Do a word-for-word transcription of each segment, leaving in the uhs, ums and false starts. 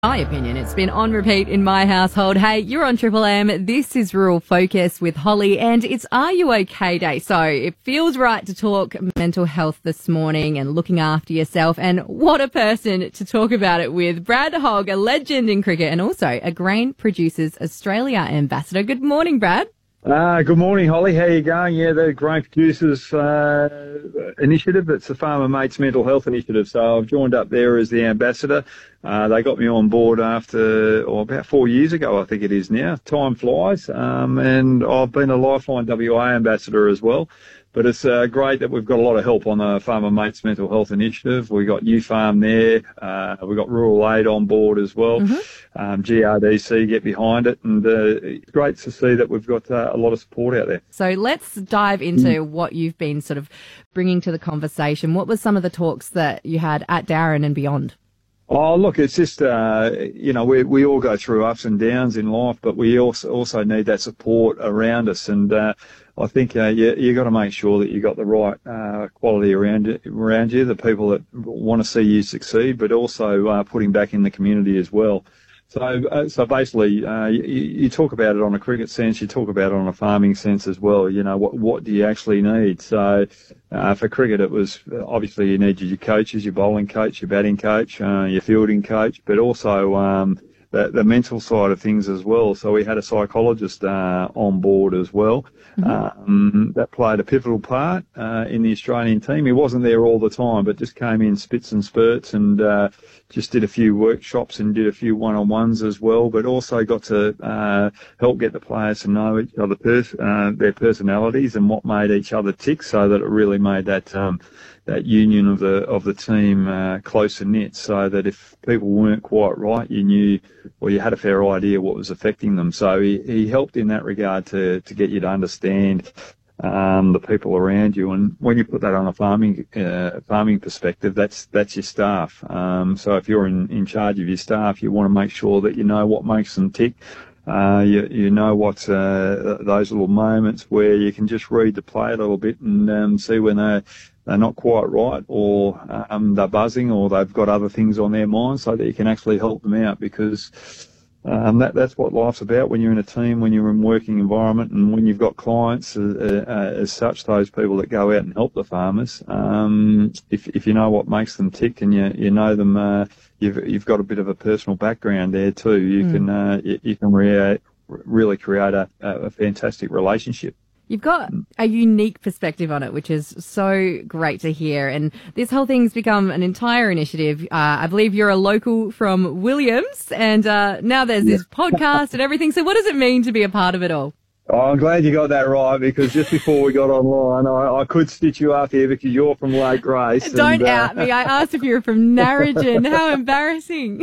My opinion, it's been on repeat in my household. Hey, you're on Triple M. This is Rural Focus with Holly, and it's Are You OK Day. So it feels right to talk mental health this morning and looking after yourself. And what a person to talk about it with. Brad Hogg, a legend in cricket and also a Grain Producers Australia ambassador. Good morning, Brad. Uh, good morning, Holly. How are you going? Yeah, the Grain Producers uh, Initiative. It's the Farmer Mates Mental Health Initiative. So I've joined up there as the ambassador. Uh, they got me on board after, or about four years ago, I think it is now. Time flies. Um, and I've been a Lifeline W A ambassador as well. But it's uh, great that we've got a lot of help on the Farmer Mates Mental Health Initiative. We've got U Farm there. Uh, we've got Rural Aid on board as well. Mm-hmm. Um, G R D C get behind it. And uh, it's great to see that we've got uh, a lot of support out there. So let's dive into mm. what you've been sort of bringing to the conversation. What were some of the talks that you had at Darren and beyond? Oh, look, it's just, uh, you know, we we all go through ups and downs in life, but we also also need that support around us. And uh, I think uh, you you got to make sure that you got the right uh, quality around you, around you, the people that want to see you succeed, but also uh, putting back in the community as well. So, uh, so basically, uh, you, you talk about it on a cricket sense, you talk about it on a farming sense as well. You know, what what do you actually need? So, uh, for cricket, it was obviously you need your coaches, your bowling coach, your batting coach, uh, your fielding coach, but also um, the, the mental side of things as well. So we had a psychologist uh, on board as well. Mm-hmm. Um, that played a pivotal part uh, in the Australian team. He wasn't there all the time, but just came in spits and spurts and uh, just did a few workshops and did a few one-on-ones as well, but also got to uh, help get the players to know each other, pers- uh, their personalities and what made each other tick, so that it really made that um, that union of the of the team uh, closer knit, so that if people weren't quite right, you knew, or you had a fair idea what was affecting them. So he, he helped in that regard to, to get you to understand um, the people around you. And when you put that on a farming uh, farming perspective, that's that's your staff. Um, so if you're in, in charge of your staff, you want to make sure that you know what makes them tick. Uh, you, you know what, uh, those little moments where you can just read the play a little bit and um, see when they're, they're not quite right, or um, they're buzzing, or they've got other things on their mind, so that you can actually help them out, because um, that, that's what life's about when you're in a team, when you're in a working environment, and when you've got clients uh, uh, as such, those people that go out and help the farmers. Um, if, if you know what makes them tick and you, you know them, uh, You've you've got a bit of a personal background there too. You mm. can uh, you, you can rea- really create a, a fantastic relationship. You've got a unique perspective on it, which is so great to hear. And this whole thing's become an entire initiative. Uh, I believe you're a local from Williams, and uh, now there's this podcast and everything. So what does it mean to be a part of it all? Oh, I'm glad you got that right, because just before we got online, I, I could stitch you up here because you're from Lake Grace. Don't and, out uh, me. I asked if you were from Narrogin. How embarrassing.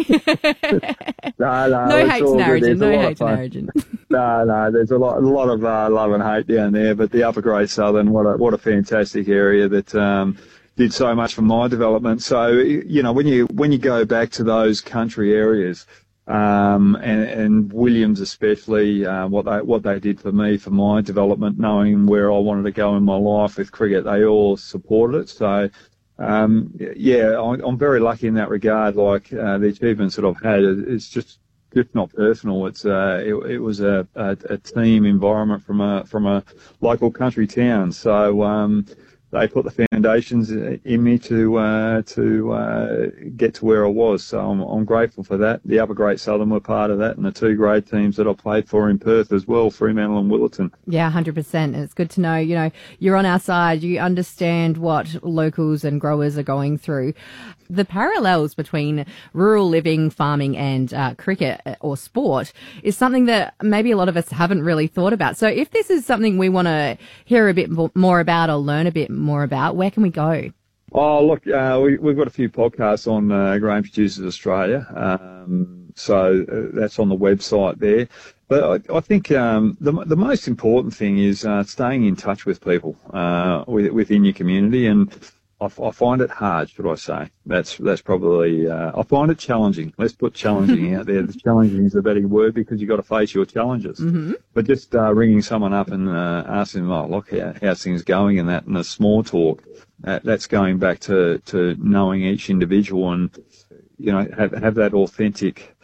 no, no, no hate to Narrogin. No hate to Narrogin. No, no, there's a lot, a lot of uh, love and hate down there. But the Upper Grey Southern, what a, what a fantastic area that um, did so much for my development. So, you know, when you when you go back to those country areas, Um, and, and Williams especially, uh, what they what they did for me, for my development, knowing where I wanted to go in my life with cricket, they all supported it. So, um, yeah, I, I'm very lucky in that regard. Like uh, the achievements that I've had, it's just just not personal. It's uh, it, it was a, a, a team environment from a from a local country town. So. Um, They put the foundations in me to uh, to uh, get to where I was, so I'm, I'm grateful for that. The Upper Great Southern were part of that, and the two grade teams that I played for in Perth as well, Fremantle and Willetton. Yeah, one hundred percent. And it's good to know, you know, you're on our side. You understand what locals and growers are going through. The parallels between rural living, farming and uh, cricket or sport is something that maybe a lot of us haven't really thought about. So if this is something we want to hear a bit more about or learn a bit more about, where can we go? Oh, look, uh, we, we've got a few podcasts on uh, Grain Producers Australia, um, so uh, that's on the website there. But I, I think um, the the most important thing is uh, staying in touch with people uh, within your community, and I, I find it hard, should I say. That's that's probably, uh, I find it challenging. Let's put challenging out there. The challenging is a better word, because you've got to face your challenges. Mm-hmm. But just uh, ringing someone up and uh, asking them, oh, look, how, how's things going, and that, and a small talk, that, that's going back to, to knowing each individual and, you know, have, have that authentic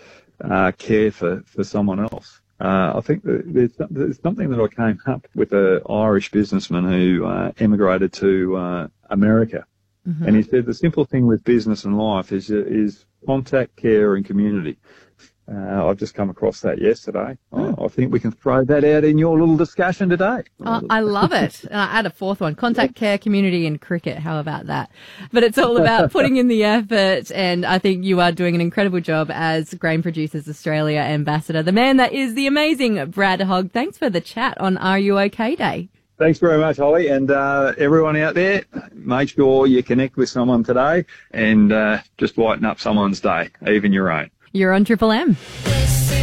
uh, care for, for someone else. Uh, I think that there's, there's something that I came up with an Irish businessman who uh, emigrated to uh, America. Mm-hmm. And he said the simple thing with business and life is is contact, care and community. Uh, I've just come across that yesterday. Mm. I, I think we can throw that out in your little discussion today. Oh, I love it. And I add a fourth one, contact, care, community and cricket. How about that? But it's all about putting in the effort. And I think you are doing an incredible job as Grain Producers Australia ambassador. The man that is the amazing Brad Hogg. Thanks for the chat on Are You OK Day. Thanks very much, Holly. And uh, everyone out there, make sure you connect with someone today and uh, just lighten up someone's day, even your own. You're on Triple M.